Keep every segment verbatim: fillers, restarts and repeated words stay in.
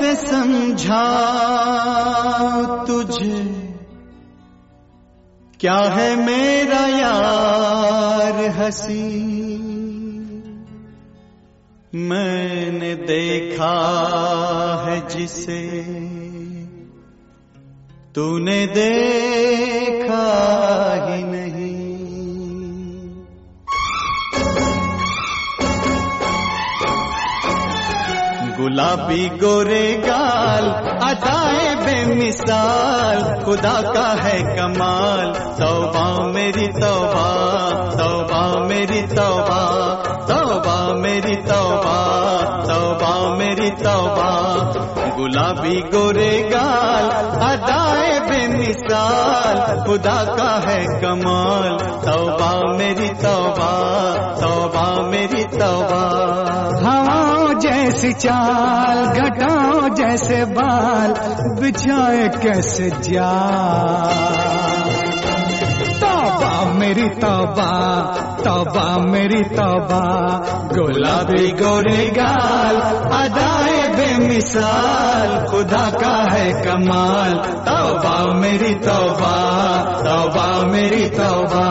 कैसे समझाऊं तुझे, क्या है मेरा यार हंसी। मैंने देखा है जिसे तूने देखा ही नहीं। गुलाबी गोरे गाल, अदाएं बेमिसाल, खुदा का है कमाल। तौबा मेरी तौबा, तौबा मेरी तौबा, तौबा मेरी तौबा, तौबा मेरी तौबा। गुलाबी गोरे गाल, अदाएं बेमिसाल, खुदा का है कमाल। तौबा मेरी तौबा, तौबा मेरी तौबा। हवाओं जैसी चाल, घटाओं जैसे बाल, बिछाए कैसे जाल। तौबा मेरी तौबा, तौबा मेरी तौबा। गुलाबी गोरे गाल, अदाए बेमिसाल, खुदा का है कमाल। तौबा मेरी तौबा, तौबा मेरी तौबा।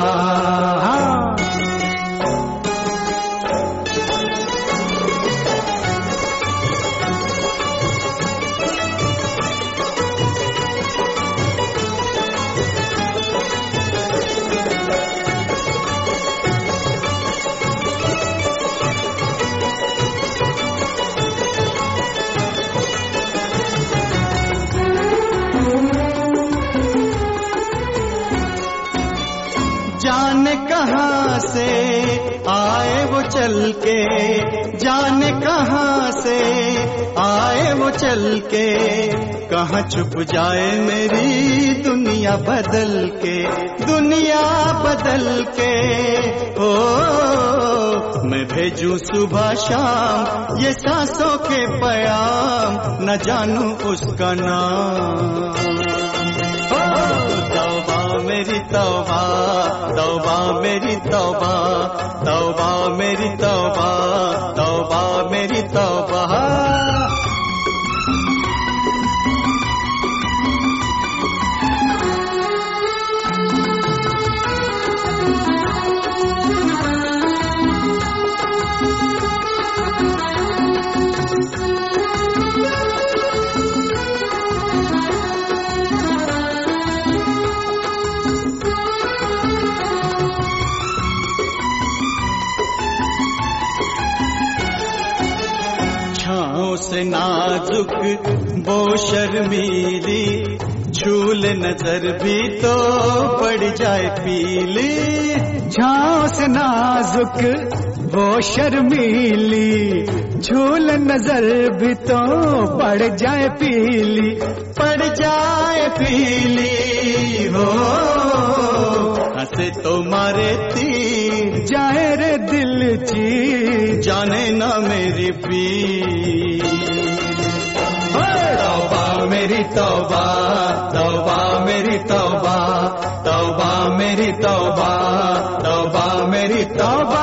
जाने कहाँ से आए वो चल के, जाने कहाँ से आए वो चल के, कहाँ छुप जाए मेरी दुनिया बदल के, दुनिया बदल के। ओ मैं भेजूं सुबह शाम ये सांसों के प्याम, न जानूं उसका नाम। तौबा मेरी तौबा, तौबा मेरी तौबा, तौबा मेरी तौबा, तौबा मेरी तौबा। से नाजुक वो शर्मीली, झूल नजर भी तो पड़ जाए पीली। छाँव से नाजुक वो शर्मीली, झूल नजर भी तो पड़ जाए पीली, पड़ जाए पीली। हो हंसे तो मारे तीर, जाए रे दिल चीर, जाने ना मेरी पीर। तौबा मेरी तौबा, तौबा मेरी तौबा, तौबा मेरी तौबा, तौबा मेरी तौबा।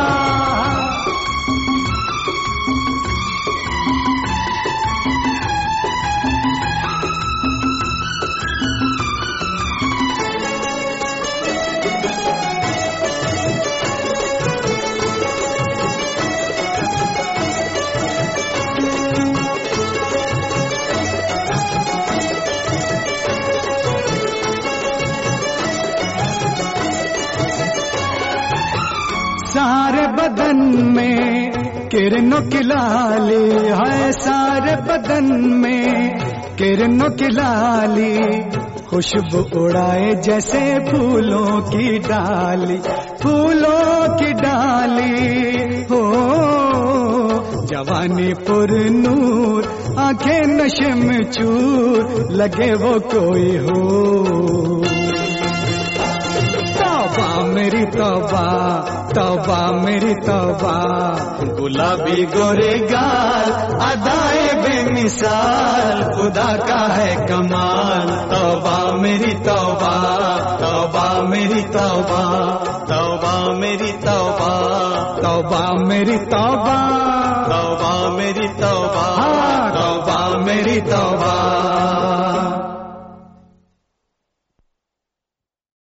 सारे बदन में किरणों की लाली है, सारे बदन में किरणों की लाली, खुशबू उड़ाए जैसे फूलों की डाली, फूलों की डाली। हो जवानी पुरनूर, आंखें नशे में चूर, लगे वो कोई हो। तौबा मेरी तौबा, तौबा मेरी तौबा। गुलाबी गोरे गाल, अदाए बेमिसाल, खुदा का है कमाल। तौबा मेरी तौबा, तौबा मेरी तौबा, तौबा मेरी तौबा, तौबा मेरी तौबा, तौबा मेरी तौबा, तौबा मेरी मेरी तौबा।